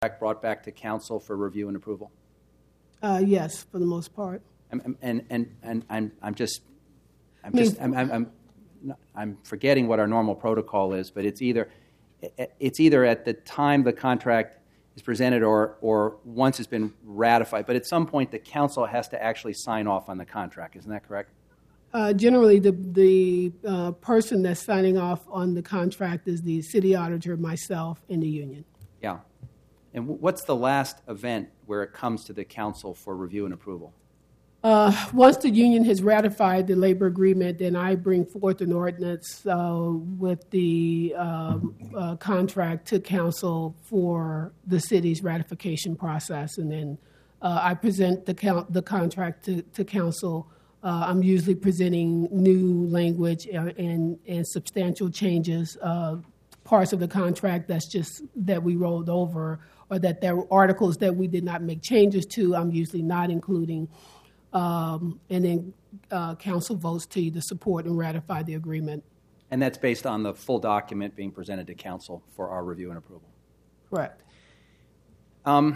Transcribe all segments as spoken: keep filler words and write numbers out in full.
brought back to council for review and approval? Uh, yes, for the most part. And and and, and I'm I'm just I'm I mean, just I'm, I'm I'm I'm forgetting what our normal protocol is, but it's either it's either at the time the contract is presented or or once it's been ratified. But at some point, the council has to actually sign off on the contract. Isn't that correct? Uh, generally, the the uh, person that's signing off on the contract is the city auditor, myself, and the union. Yeah. And what's the last event where it comes to the council for review and approval? Uh, once the union has ratified the labor agreement, then I bring forth an ordinance uh, with the um, uh, contract to council for the city's ratification process, and then uh, I present the count, the contract to, to council. Uh, I'm usually presenting new language and and, and substantial changes, uh, parts of the contract that's just that we rolled over, or that there were articles that we did not make changes to. I'm usually not including. Um, and then uh, council votes to either support and ratify the agreement. And that's based on the full document being presented to council for our review and approval. Correct. Um,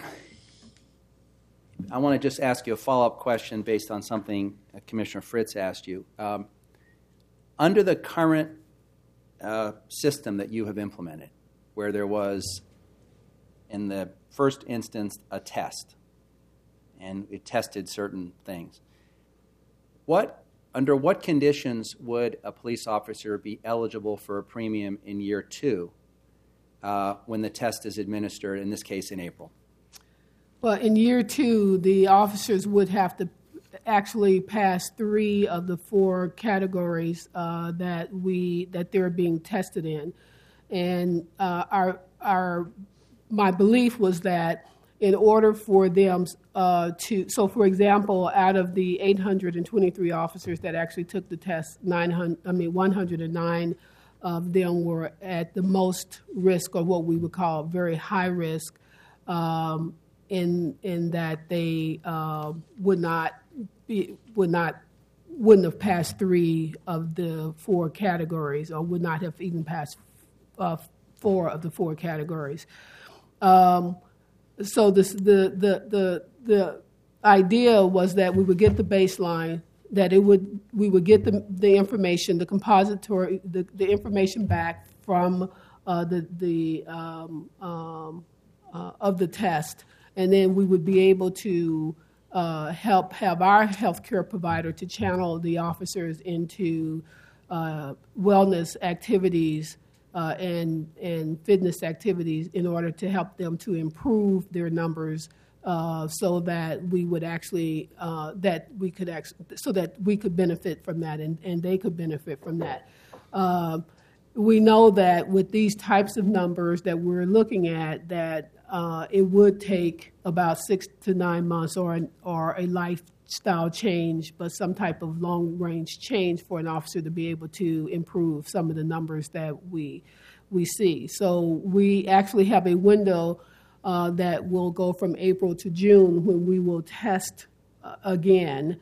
I want to just ask you a follow-up question based on something Commissioner Fritz asked you. Um, under the current uh, system that you have implemented, where there was, in the first instance, a test, and it tested certain things. What, under what conditions would a police officer be eligible for a premium in year two uh, when the test is administered, in this case in April? Well, in year two, the officers would have to actually pass three of the four categories uh, that we that they're being tested in, and uh, our our my belief was that in order for them uh, to, so for example, out of the eight hundred twenty-three officers that actually took the test, nine hundred, I mean one hundred nine of them were at the most risk, or what we would call very high risk, um, in in that they uh, would not be, would not wouldn't have passed three of the four categories, or would not have even passed uh, four of the four categories. Um, So this, the, the the the idea was that we would get the baseline, that it would we would get the the information, the compository, the, the information back from uh, the the um, um, uh, of the test, and then we would be able to uh, help have our healthcare provider to channel the officers into uh, wellness activities. Uh, and and fitness activities in order to help them to improve their numbers, uh, so that we would actually uh, that we could actually so that we could benefit from that, and, and they could benefit from that. Uh, we know that with these types of numbers that we're looking at, that uh, it would take about six to nine months, or an, or a lifestyle change, but some type of long-range change for an officer to be able to improve some of the numbers that we we see. So we actually have a window uh, that will go from April to June when we will test uh, again,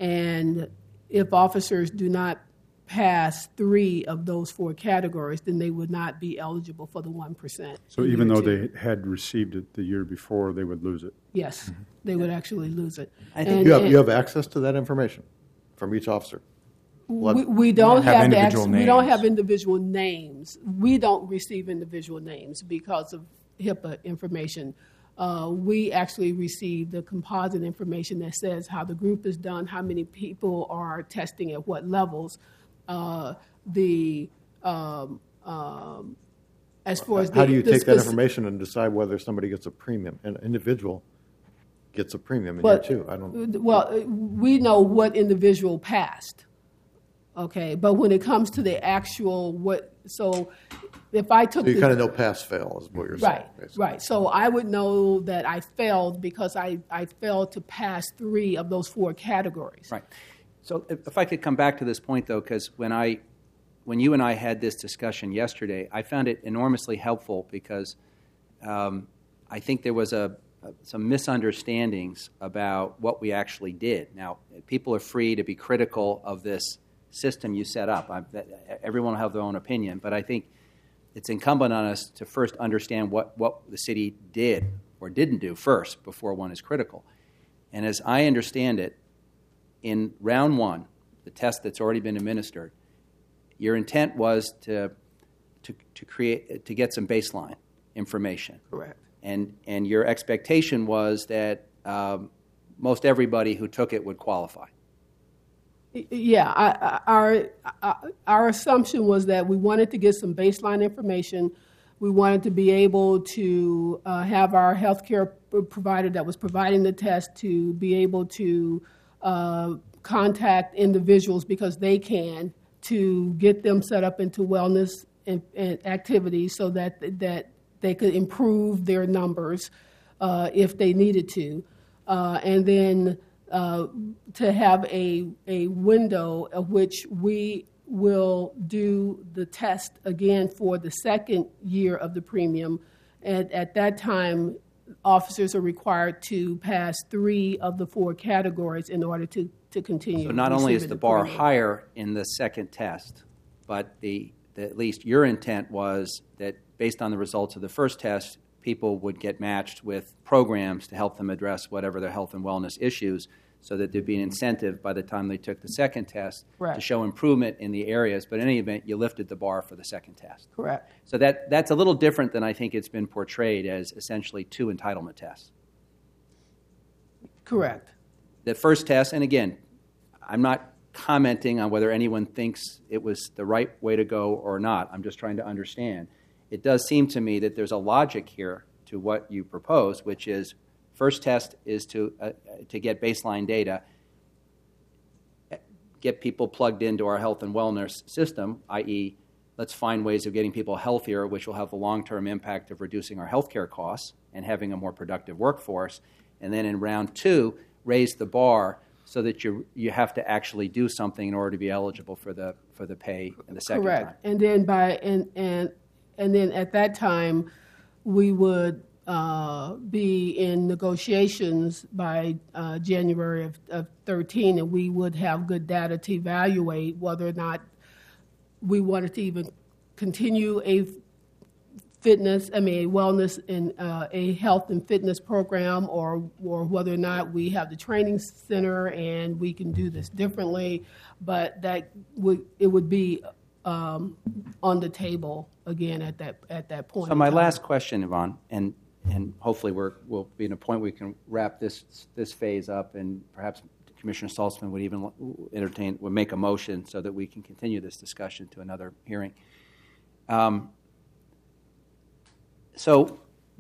and if officers do not pass three of those four categories, then they would not be eligible for the one percent. So even though two. they had received it the year before, they would lose it? Yes, mm-hmm. they would actually lose it. I think and, you, have, you have access to that information from each officer? We, we don't have, have individual names. We don't have individual names. We don't receive individual names because of HIPAA information. Uh, we actually receive the composite information that says how the group is done, how many people are testing at what levels. Uh, the um, um, as far as how the, do you the take speci- that information and decide whether somebody gets a premium? An individual gets a premium in but, year two. I don't. Well, we know what individual passed. Okay, but when it comes to the actual what, so if I took so you the, kind of know pass fail is what you're right, saying. Basically. Right. So I would know that I failed because I, I failed to pass three of those four categories. Right. So if, if I could come back to this point, though, because when I, when you and I had this discussion yesterday, I found it enormously helpful because um, I think there was a, a some misunderstandings about what we actually did. Now, people are free to be critical of this system you set up. I, everyone will have their own opinion, but I think it's incumbent on us to first understand what, what the city did or didn't do first before one is critical. And as I understand it, in round one, the test that's already been administered, your intent was to to, to create to get some baseline information. Correct. And and your expectation was that um, most everybody who took it would qualify. Yeah, I, I, our I, our assumption was that we wanted to get some baseline information. We wanted to be able to uh, have our healthcare provider that was providing the test to be able to uh, contact individuals because they can to get them set up into wellness and, and activities so that that they could improve their numbers uh, if they needed to, uh, and then. Uh, to have a a window of which we will do the test again for the second year of the premium. And at that time, officers are required to pass three of the four categories in order to, to continue. So not only is receiving the bar premium. higher in the second test, but the, the at least your intent was that based on the results of the first test, people would get matched with programs to help them address whatever their health and wellness issues, so that there'd be an incentive by the time they took the second test Correct. to show improvement in the areas. But in any event, you lifted the bar for the second test. Correct. So that, that's a little different than I think it's been portrayed as essentially two entitlement tests. Correct. The first test, and again, I'm not commenting on whether anyone thinks it was the right way to go or not. I'm just trying to understand. It does seem to me that there's a logic here to what you propose, which is first test is to uh, to get baseline data, get people plugged into our health and wellness system, that is, let's find ways of getting people healthier, which will have the long-term impact of reducing our healthcare costs and having a more productive workforce. And then in round two, raise the bar so that you you have to actually do something in order to be eligible for the for the pay in the second Correct. time. And then by and and and then at that time, we would. Uh, be in negotiations by uh, January of, of thirteen, and we would have good data to evaluate whether or not we wanted to even continue a fitness, I mean, a wellness and uh, a health and fitness program, or or whether or not we have the training center and we can do this differently. But that would it would be um, on the table again at that at that point. So my last question, Yvonne, and and hopefully we're, we'll be in a point where we can wrap this this phase up, and perhaps Commissioner Saltzman would even entertain, would make a motion so that we can continue this discussion to another hearing. Um, so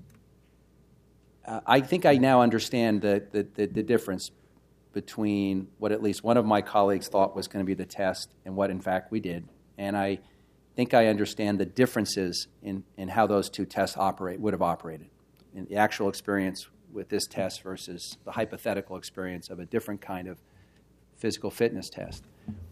uh, I think I now understand the, the, the, the difference between what at least one of my colleagues thought was going to be the test and what in fact we did. And I think I understand the differences in, in how those two tests operate, would have operated. In the actual experience with this test versus the hypothetical experience of a different kind of physical fitness test.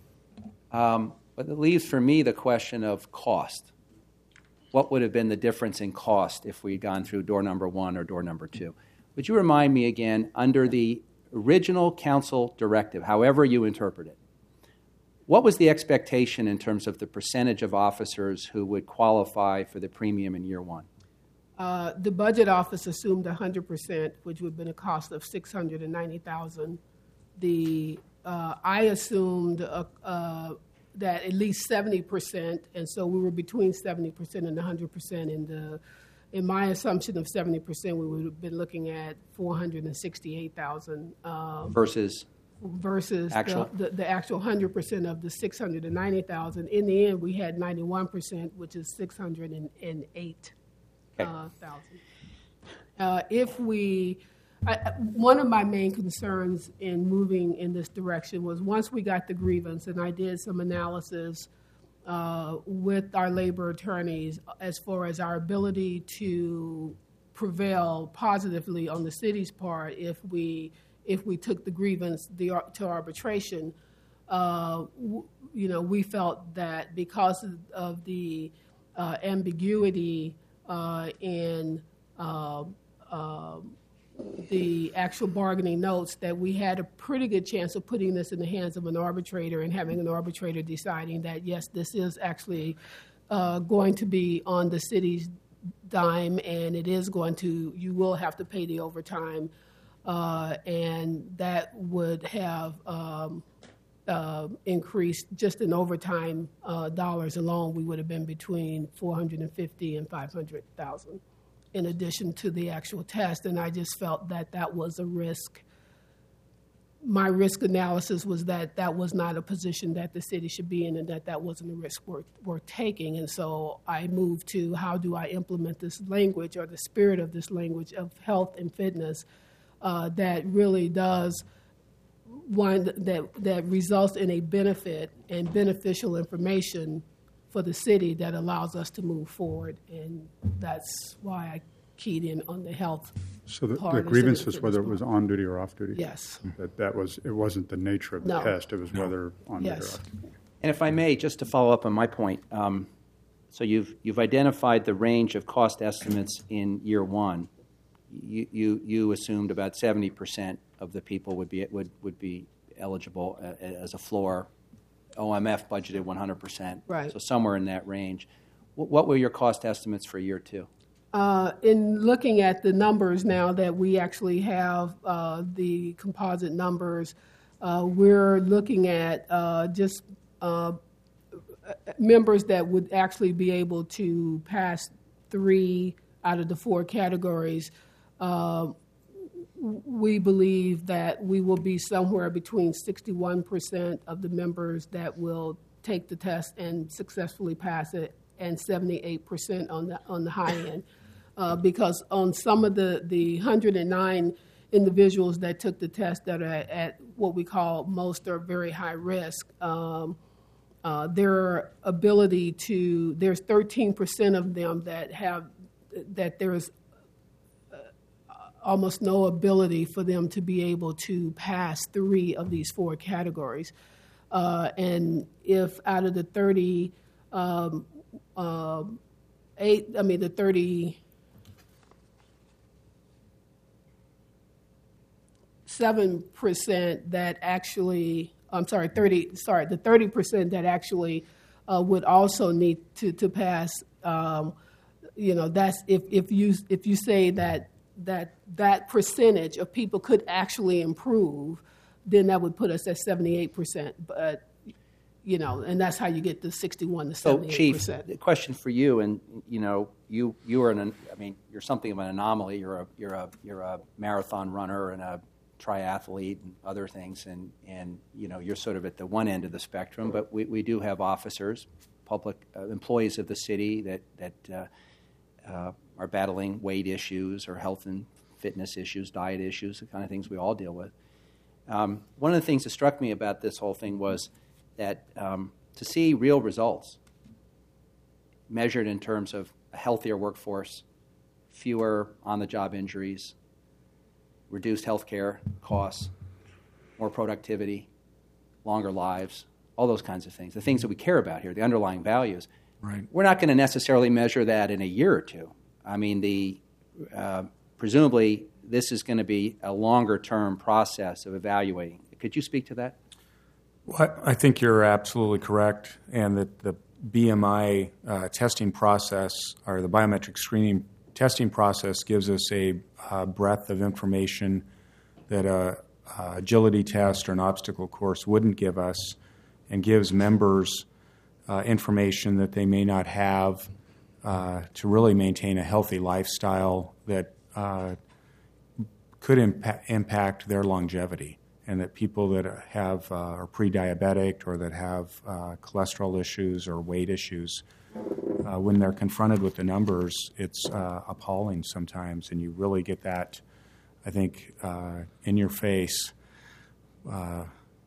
Um, but it leaves for me the question of cost. What would have been the difference in cost if we'd gone through door number one or door number two? Would you remind me again, under the original council directive, however you interpret it, what was the expectation in terms of the percentage of officers who would qualify for the premium in year one? Uh, the budget office assumed one hundred percent, which would have been a cost of six hundred ninety thousand dollars. The uh, I assumed uh, uh, that at least seventy percent, and so we were between seventy percent and one hundred percent. In the in my assumption of seventy percent, we would have been looking at four hundred sixty-eight thousand dollars. Um, versus versus actual? The, the, the actual one hundred percent of the six hundred ninety thousand. In the end, we had ninety-one percent, which is six hundred eight. Okay. Uh, thousand. Uh, if we, I, one of my main concerns in moving in this direction was once we got the grievance, and I did some analysis uh, with our labor attorneys as far as our ability to prevail positively on the city's part if we if we took the grievance the, to arbitration. Uh, w- you know, we felt that because of, of the uh, ambiguity Uh, in uh, uh, the actual bargaining notes, that we had a pretty good chance of putting this in the hands of an arbitrator and having an arbitrator deciding that, yes, this is actually uh, going to be on the city's dime, and it is going to, you will have to pay the overtime, uh, and that would have um, uh, increased just in overtime uh, dollars alone. We would have been between four hundred fifty and five hundred thousand, in addition to the actual test. And I just felt that that was a risk. My risk analysis was that that was not a position that the city should be in, and that that wasn't a risk worth, worth taking. And so I moved to, how do I implement this language, or the spirit of this language of health and fitness, uh, that really does one that that results in a benefit and beneficial information for the city that allows us to move forward. And that's why I keyed in on the health. So the, part the instead of grievance the is fitness whether it part. was on duty or off duty? Yes. That that was, it wasn't the nature of the No. test, it was whether on duty or Yes. off duty. And if I may, just to follow up on my point, um, so you've you've identified the range of cost estimates in year one. You you, you assumed about seventy percent of the people would be would would be eligible uh, as a floor. O M F budgeted one hundred percent. Right. So somewhere in that range. What, what were your cost estimates for year two? Uh, in looking at the numbers now that we actually have uh, the composite numbers, uh, we're looking at uh, just uh, members that would actually be able to pass three out of the four categories. Uh, we believe that we will be somewhere between sixty-one percent of the members that will take the test and successfully pass it, and seventy-eight percent on the on the high end. Uh, because on some of the, the one hundred nine individuals that took the test that are at, at what we call most are very high risk, um, uh, their ability to, there's thirteen percent of them that have, that there's uh, almost no ability for them to be able to pass three of these four categories. Uh, and if out of the thirty, um, uh, eight, I mean the thirty, seven percent that actually, I'm sorry, thirty, sorry, the thirty percent that actually uh, would also need to, to pass, um, you know, that's if, if you if you say that that that percentage of people could actually improve, then that would put us at seventy-eight percent. But, you know, and that's how you get the sixty-one to So, seventy-eight percent. Chief, the question for you, and you know, you you are an, I mean, you're something of an anomaly. You're a you're a you're a marathon runner and a triathlete and other things, and, and you know, you're sort of at the one end of the spectrum, but we, we do have officers, public uh, employees of the city that, that uh, uh, are battling weight issues or health and fitness issues, diet issues, the kind of things we all deal with. Um, one of the things that struck me about this whole thing was that um, to see real results measured in terms of a healthier workforce, fewer on-the-job injuries, reduced health care costs, more productivity, longer lives, all those kinds of things, the things that we care about here, the underlying values. Right. We're not going to necessarily measure that in a year or two. I mean, the uh, presumably this is going to be a longer-term process of evaluating. Could you speak to that? Well, I think you're absolutely correct, and that the B M I uh, testing process, or the biometric screening testing process, gives us a uh, breadth of information that a, a agility test or an obstacle course wouldn't give us, and gives members uh, information that they may not have uh, to really maintain a healthy lifestyle that uh, could impa- impact their longevity. And that people that have uh, are pre-diabetic or that have uh, cholesterol issues or weight issues, uh, when they're confronted with the numbers, it's uh, appalling sometimes, and you really get that, I think, uh, in your face uh,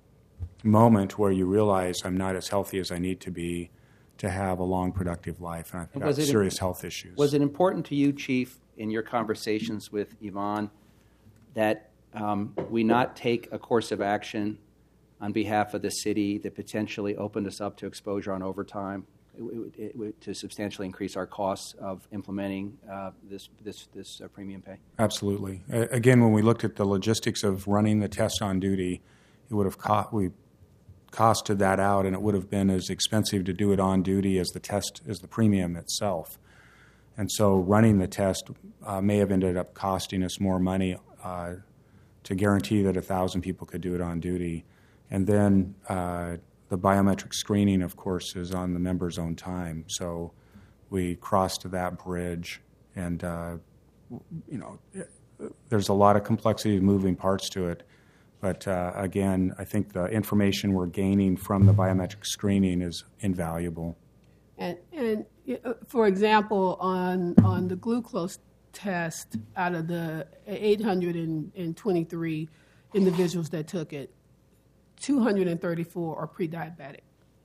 moment where you realize I'm not as healthy as I need to be to have a long, productive life, and I've And got was it serious imp- health issues. Was it important to you, Chief, in your conversations with Yvonne, that um, we not take a course of action on behalf of the city that potentially opened us up to exposure on overtime it, it, it, to substantially increase our costs of implementing uh, this this this uh, premium pay? Absolutely. Uh, again, when we looked at the logistics of running the test on duty, it would have co- we costed that out, and it would have been as expensive to do it on duty as the test as the premium itself. And so running the test uh, may have ended up costing us more money uh, to guarantee that one thousand people could do it on duty. And then uh, the biometric screening, of course, is on the member's own time. So we crossed that bridge, and, uh, you know, there's a lot of complexity, moving parts to it. But uh, again, I think the information we're gaining from the biometric screening is invaluable. And, and uh, for example, on on the glucose test, out of the eight hundred twenty-three individuals that took it, two hundred thirty-four are pre-diabetic.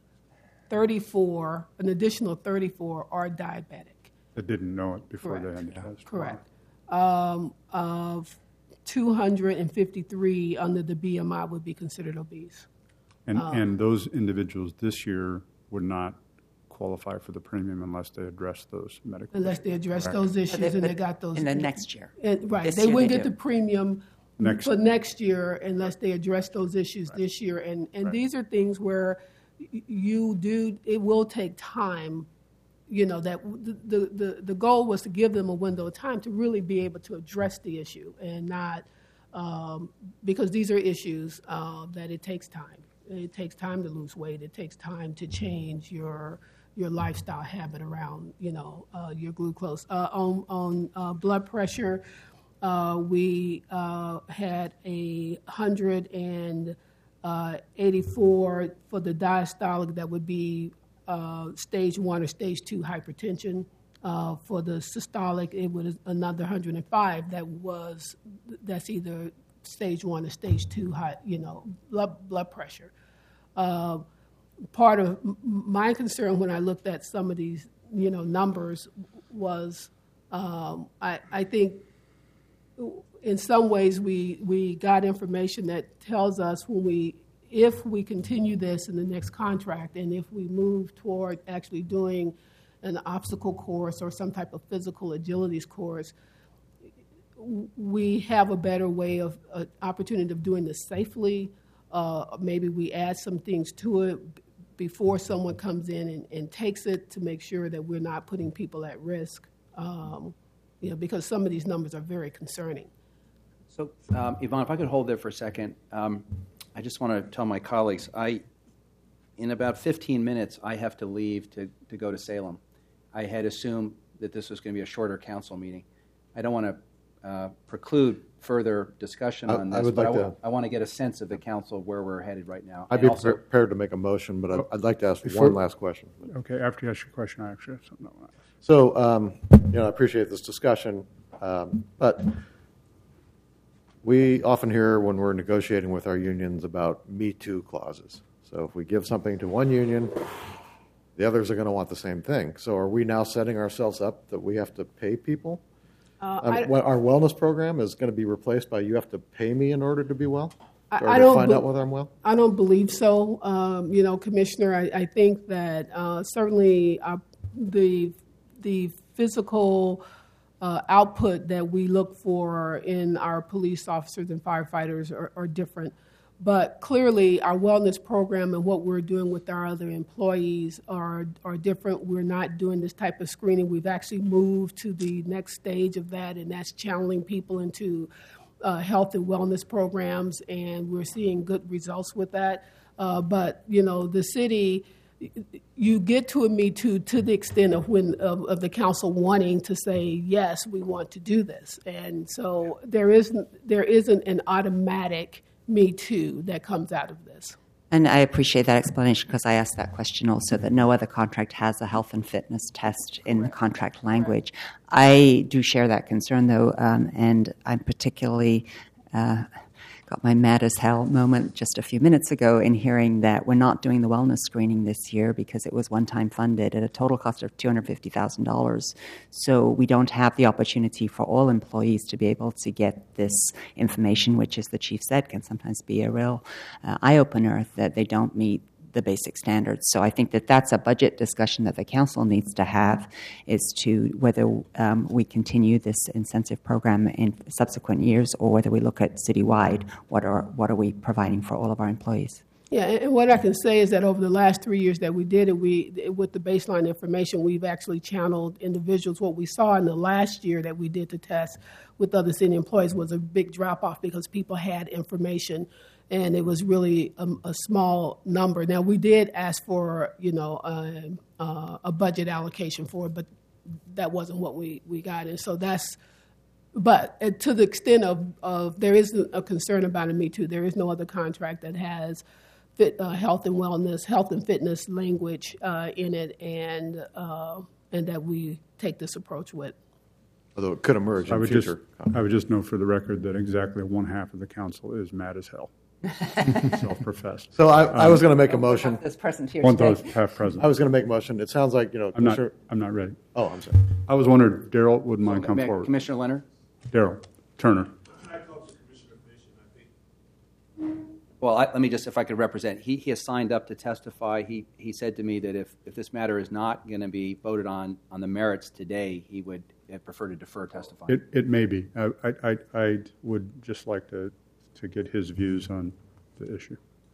thirty-four, an additional thirty-four are diabetic. They didn't know it before Correct. they had the test. Correct. Um, of two hundred fifty-three under the B M I would be considered obese. And, Um, and those individuals this year would not qualify for the premium unless they address those medical Unless they address those issues But they- and they but got those. in the next year. And, right, This they year wouldn't they get do. the premium Next- for next year unless they address those issues this year. And, and Right. these are things where y- you do, it will take time, you know, that w- the, the, the goal was to give them a window of time to really be able to address the issue and not, um, because these are issues uh, that it takes time. It takes time to lose weight. It takes time to change your your lifestyle habit around, you know, uh, your glucose. Uh, on on uh, blood pressure, uh, we uh, had a hundred and eighty-four for the diastolic. That would be uh, stage one or stage two hypertension. Uh, for the systolic, it was another one hundred five. That was that's either stage one or stage two, high, you know, blood blood pressure. Uh, part of m- my concern when I looked at some of these, you know, numbers was um, I, I think in some ways we we got information that tells us when we if we continue this in the next contract and if we move toward actually doing an obstacle course or some type of physical agilities course, we have a better way of uh, opportunity of doing this safely. Uh, maybe we add some things to it b- before someone comes in and, and takes it to make sure that we're not putting people at risk. Um, you know, because some of these numbers are very concerning. So, um, Yvonne, if I could hold there for a second, um, I just want to tell my colleagues, I, in about fifteen minutes, I have to leave to, to go to Salem. I had assumed that this was going to be a shorter council meeting. I don't want to uh, preclude further discussion I- on I this, would but like I, w- to- I want to get a sense of the council of where we're headed right now. I'd And be also- prepared to make a motion, but I'd, I'd like to ask Before- one last question. Okay, after you ask your question, I actually have something I want to ask. So, um, you know, I appreciate this discussion, um, but we often hear when we're negotiating with our unions about Me Too clauses. So if we give something to one union, the others are going to want the same thing. So are we now setting ourselves up that we have to pay people? Uh, Um, I- what- our wellness program is going to be replaced by you have to pay me in order to be well? I- Or I to don't find be- out whether I'm well? I don't believe so. Um, you know, Commissioner, I, I think that uh, certainly uh, the the physical uh, output that we look for in our police officers and firefighters are, are different. But clearly, our wellness program and what we're doing with our other employees are are different. We're not doing this type of screening. We've actually moved to the next stage of that, and that's channeling people into uh, health and wellness programs, and we're seeing good results with that. Uh, but you know, the city, you get to a Me Too to the extent of when of, of the council wanting to say yes, we want to do this, and so there isn't there isn't an automatic Me Too that comes out of this. And I appreciate that explanation because I asked that question also, that no other contract has a health and fitness test in the contract language. I do share that concern, though, um, and I'm particularly uh, got my mad as hell moment just a few minutes ago in hearing that we're not doing the wellness screening this year because it was one-time funded at a total cost of two hundred fifty thousand dollars. So we don't have the opportunity for all employees to be able to get this information, which, as the chief said, can sometimes be a real uh, eye-opener that they don't meet the basic standards. So I think that that's a budget discussion that the council needs to have, is to whether um, we continue this incentive program in subsequent years or whether we look at citywide, what are what are we providing for all of our employees. Yeah, and and what I can say is that over the last three years that we did it, we with the baseline information, we've actually channeled individuals. What we saw in the last year that we did the test with other city employees was a big drop off because people had information, and it was really a, a small number. Now we did ask for you know a, a budget allocation for it, but that wasn't what we, we got, and so that's. But uh, to the extent of, of there is a concern about a Me Too, there is no other contract that has fit, uh, health and wellness, health and fitness language uh, in it, and uh, and that we take this approach with. Although it could emerge I in would future. just, I would just note for the record that exactly one half of the council is mad as hell, self-professed. So I, I was going to make a motion. This person here One today. those half present. I was going to make a motion. It sounds like, you know, I'm not. Commissioner. I'm not ready. Oh, I'm sorry. I was wondering, if Daryl wouldn't mind come May I- forward. Commissioner Leonard? Daryl Turner. Well, I, let me just, if I could represent, he, he has signed up to testify. He he said to me that if, if this matter is not going to be voted on on the merits today, he would uh, prefer to defer testifying. It it may be. I I I I would just like to to get his views on the issue.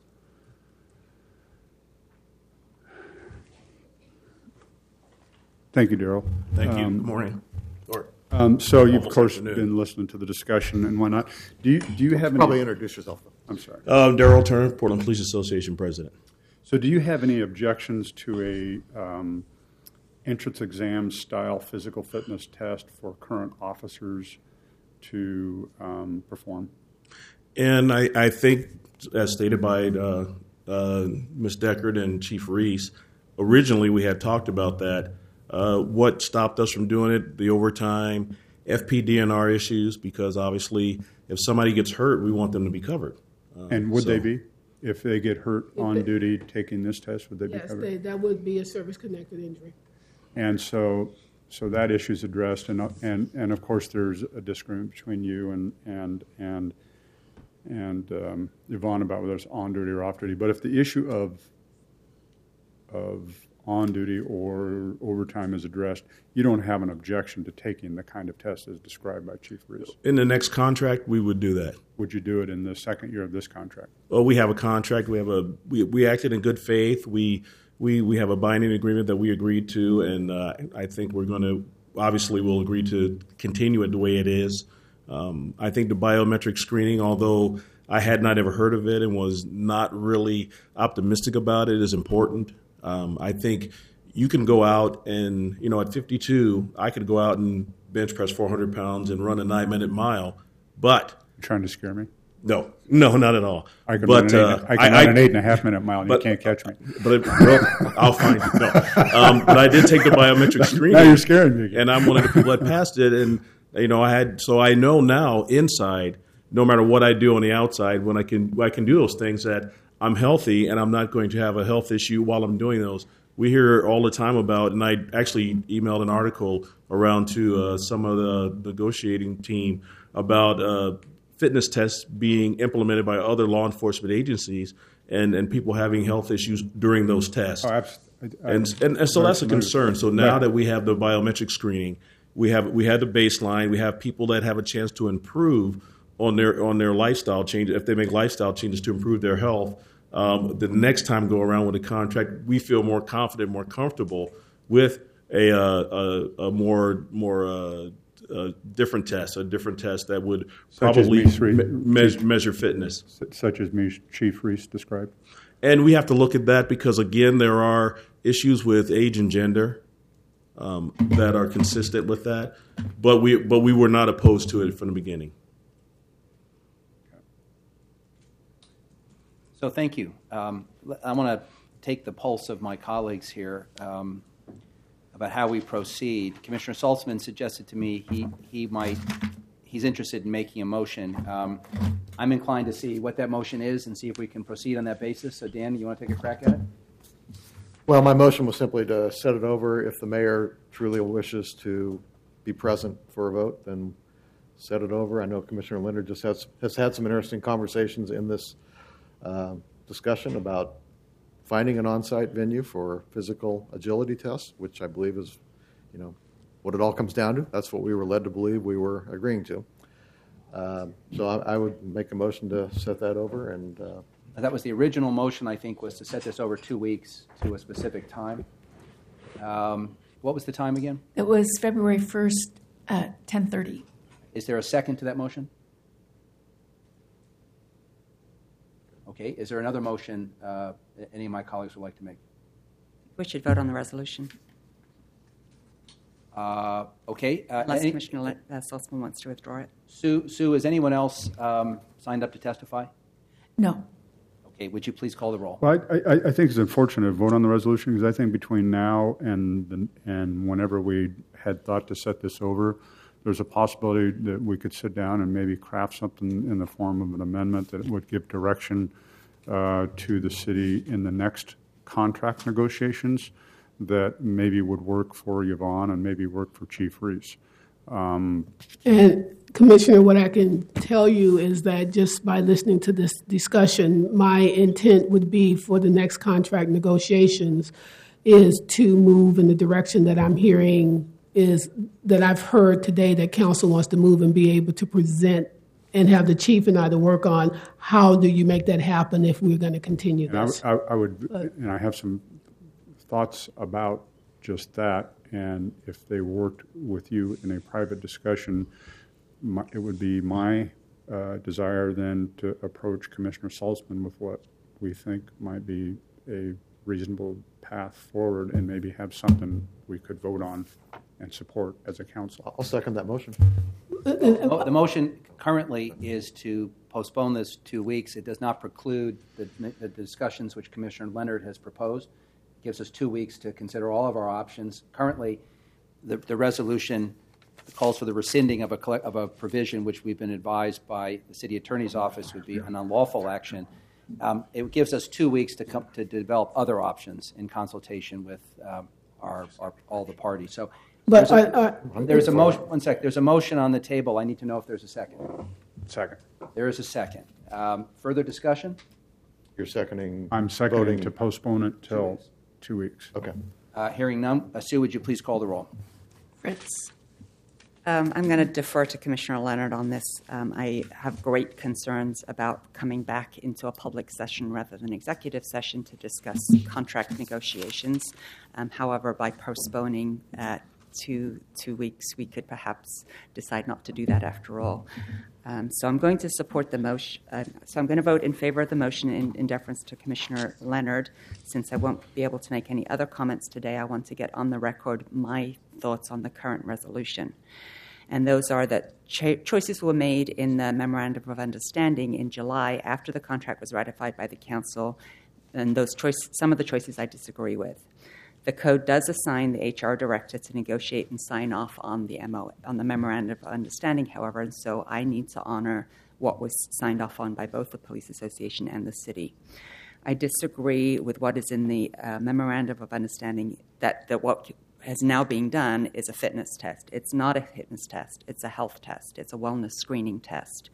Thank you, Daryl. Thank you. Um, Good morning. Or Um, so you've of Almost course afternoon. been listening to the discussion and whatnot. Do you do you have any? Probably introduce yourself. I'm sorry. um, Daryl Turner, Portland Police Association president. So do you have any objections to a um, entrance exam style physical fitness test for current officers to um, perform? And I, I think, as stated by uh, uh, Miz Deckard and Chief Reese, originally we had talked about that. Uh, what stopped us from doing it? The overtime, F P D N R issues, because obviously if somebody gets hurt, we want them to be covered. Uh, And would so- they be? If they get hurt If on they- duty taking this test, would they be Yes, covered? they, that would be a service-connected injury. And so, so that issue is addressed, and and and of course, there's a disagreement between you and and and and um, Yvonne about whether it's on duty or off duty. But if the issue of of on duty or overtime is addressed, you don't have an objection to taking the kind of test as described by Chief Reese. In the next contract, we would do that. Would you do it in the second year of this contract? Well, we have a contract. We have a we, we acted in good faith. We we we have a binding agreement that we agreed to, and uh, I think we're going to obviously we'll agree to continue it the way it is. Um, I think the biometric screening, although I had not ever heard of it and was not really optimistic about it, is important. Um, I think you can go out and, you know, at fifty-two, I could go out and bench press four hundred pounds and run a nine minute mile, but You're trying to scare me? no, no, not at all. I can but, run an eight, uh, I can I, run I, an eight and a half minute mile, and but- you can't catch me. But it, well, I'll find you. No. Um, but I did take the biometric screening. Now you're scaring me again. And I'm one of the people that passed it. And, you know, I had, so I know now inside, no matter what I do on the outside, when I can, I can do those things, that I'm healthy and I'm not going to have a health issue while I'm doing those. We hear all the time about, and I actually emailed an article around to uh, some of the negotiating team about uh, fitness tests being implemented by other law enforcement agencies and, and people having health issues during those tests. Oh, abs- I- I- And, and, and so very that's a familiar. concern. So now Right. that we have the biometric screening, we have we have the baseline. We have people that have a chance to improve on their on their lifestyle change. If they make lifestyle changes to improve their health, um, the next time go around with a contract, we feel more confident, more comfortable with a uh, a, a more more uh, uh, different test, a different test that would Such as probably me, three- me- measure, measure fitness. such as me, Chief Reese described. And we have to look at that because, again, there are issues with age and gender um, that are consistent with that. But we but we were not opposed to it from the beginning. So thank you. Um, I want to take the pulse of my colleagues here um, about how we proceed. Commissioner Saltzman suggested to me he, he might, he's interested in making a motion. Um, I'm inclined to see what that motion is and see if we can proceed on that basis. So Dan, you want to take a crack at it? Well, my motion was simply to set it over. If the mayor truly wishes to be present for a vote, then set it over. I know Commissioner Leonard just has, has had some interesting conversations in this uh, discussion about finding an on-site venue for physical agility tests, which I believe is, you know, what it all comes down to. That's what we were led to believe we were agreeing to. Um, so I, I would make a motion to set that over, and uh, That was the original motion, I think, was to set this over two weeks to a specific time. Um, what was the time again? It was February first at ten thirty. Is there a second to that motion? Okay. Is there another motion uh, any of my colleagues would like to make? We should vote on the resolution. Uh, okay. Uh, Unless any, Commissioner Le- uh, Saltzman wants to withdraw it. Sue, Sue, is anyone else um, signed up to testify? No. Okay. Would you please call the roll? Well, I, I, I think it's unfortunate to vote on the resolution because I think between now and the, and whenever we had thought to set this over, there's a possibility that we could sit down and maybe craft something in the form of an amendment that would give direction uh, to the city in the next contract negotiations that maybe would work for Yvonne and maybe work for Chief Reese. Um, And Commissioner, what I can tell you is that just by listening to this discussion, my intent would be for the next contract negotiations is to move in the direction that I'm hearing is that I've heard today that council wants to move and be able to present and have the chief and I to work on how do you make that happen if we're going to continue and this. I, I, I would, and I have some thoughts about just that. And if they worked with you in a private discussion, my, it would be my uh, desire then to approach Commissioner Saltzman with what we think might be a reasonable path forward and maybe have something we could vote on and support as a council. I'll second that motion. Mo- The motion currently is to postpone this two weeks. It does not preclude the, the discussions which Commissioner Leonard has proposed. It gives us two weeks to consider all of our options. Currently, the, the resolution calls for the rescinding of a, colle- of a provision which we've been advised by the city attorney's office would be an unlawful action. Um, it gives us two weeks to come to develop other options in consultation with um, our, our all the parties. So. But There's a, I- I- there's a motion. One sec. There's a motion on the table. I need to know if there's a second. Second. There is a second. Um, further discussion? You're seconding. I'm seconding voting. to postpone it till two weeks. Okay. Uh, hearing none. Uh, Sue, would you please call the roll? Fritz. Um, I'm going to defer to Commissioner Leonard on this. Um, I have great concerns about coming back into a public session rather than executive session to discuss contract negotiations. Um, however, by postponing uh, two two weeks, we could perhaps decide not to do that after all. Um, so I'm going to support the motion. Uh, so I'm going to vote in favor of the motion in, in deference to Commissioner Leonard. Since I won't be able to make any other comments today, I want to get on the record my thoughts on the current resolution. And those are that cho- choices were made in the Memorandum of Understanding in July after the contract was ratified by the Council, and those choices, some of the choices I disagree with. The code does assign the H R director to negotiate and sign off on the M O, on the Memorandum of Understanding, however, and so I need to honor what was signed off on by both the Police Association and the city. I disagree with what is in the uh, Memorandum of Understanding that, that what is now being done is a fitness test. It's not a fitness test. It's a health test. It's a wellness screening test.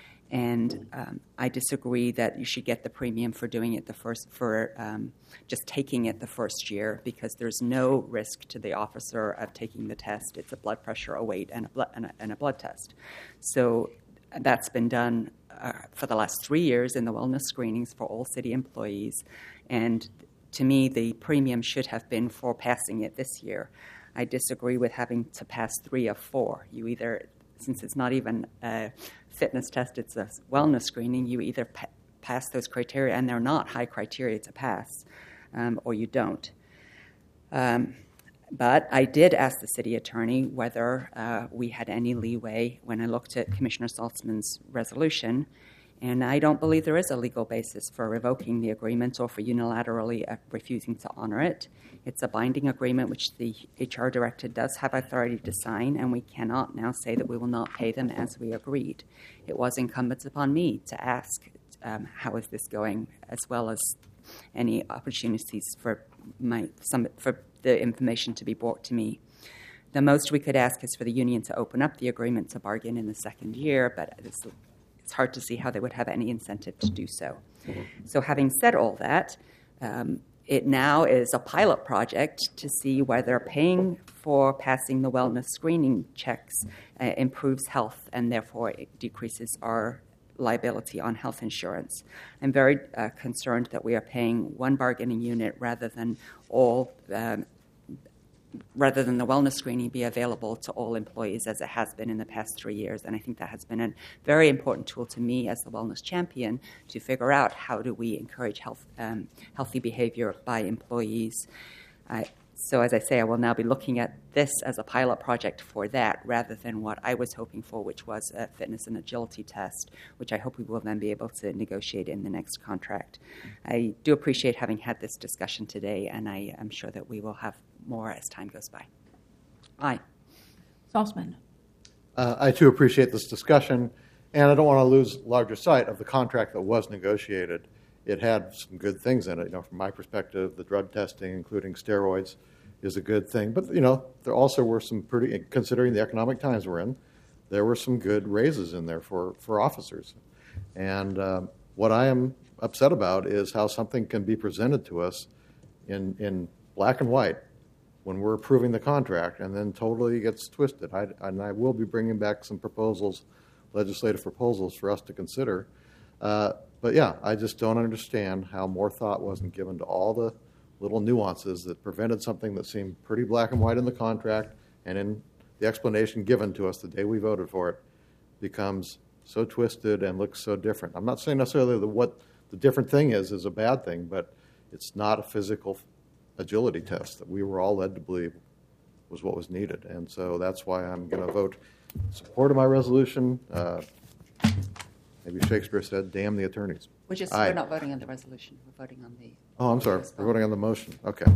And um, I disagree that you should get the premium for doing it the first, for um, just taking it the first year, because there's no risk to the officer of taking the test. It's a blood pressure, a weight, and a blood, and a, and a blood test. So that's been done uh, for the last three years in the wellness screenings for all city employees. And to me, the premium should have been for passing it this year. I disagree with having to pass three of four. You either, since it's not even a fitness test, it's a wellness screening, you either pa- pass those criteria, and they're not high criteria to pass, um, or you don't. Um, but I did ask the city attorney whether uh, we had any leeway when I looked at Commissioner Saltzman's resolution. And I don't believe there is a legal basis for revoking the agreement or for unilaterally uh, refusing to honor it. It's a binding agreement which the H R director does have authority to sign, and we cannot now say that we will not pay them as we agreed. It was incumbent upon me to ask, um, how is this going, as well as any opportunities for my some for the information to be brought to me. The most we could ask is for the union to open up the agreement to bargain in the second year, but it's It's hard to see how they would have any incentive to do so. So having said all that, um, it now is a pilot project to see whether paying for passing the wellness screening checks uh, improves health and therefore it decreases our liability on health insurance. I'm very uh, concerned that we are paying one bargaining unit rather than all, um, rather than the wellness screening be available to all employees as it has been in the past three years. And I think that has been a very important tool to me as the wellness champion to figure out how do we encourage health, um, healthy behavior by employees. Uh, So as I say, I will now be looking at this as a pilot project for that rather than what I was hoping for, which was a fitness and agility test, which I hope we will then be able to negotiate in the next contract. I do appreciate having had this discussion today, and I am sure that we will have more as time goes by. Aye. Salzman. Uh, I too appreciate this discussion, and I don't want to lose larger sight of the contract that was negotiated. It had some good things in it. You know, from my perspective, the drug testing, including steroids, is a good thing. But you know, there also were some pretty, considering the economic times we're in, there were some good raises in there for, for officers. And um, what I am upset about is how something can be presented to us in in black and white when we're approving the contract, and then totally gets twisted. I, and I will be bringing back some proposals, legislative proposals for us to consider. Uh, But yeah, I just don't understand how more thought wasn't given to all the little nuances that prevented something that seemed pretty black and white in the contract, and in the explanation given to us the day we voted for it becomes so twisted and looks so different. I'm not saying necessarily that what the different thing is is a bad thing, but it's not a physical agility test that we were all led to believe was what was needed. And so that's why I'm going to vote in support of my resolution. Uh, Maybe Shakespeare said, damn the attorneys. We're just, Aye. we're not voting on the resolution. We're voting on the... Oh, I'm sorry. We're voting on the motion. Okay.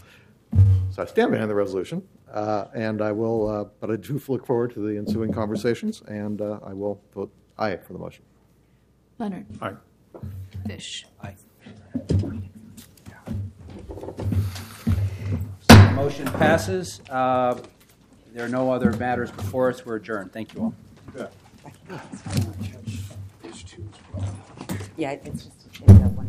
So I stand behind the resolution, uh, and I will, uh, but I do look forward to the ensuing conversations, and uh, I will vote aye for the motion. Leonard. Aye. Fish. Aye. Motion passes. Uh, There are no other matters before us. We're adjourned. Thank you all. Yeah, it's just a shame that one.